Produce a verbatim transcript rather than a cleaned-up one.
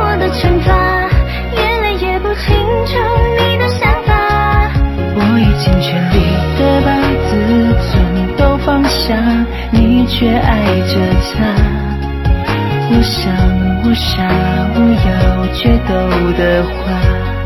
我的惩罚，眼泪也不清楚你的想法。 我已尽全力的把自尊都放下，你却爱着他。我想我傻，我要决斗的话。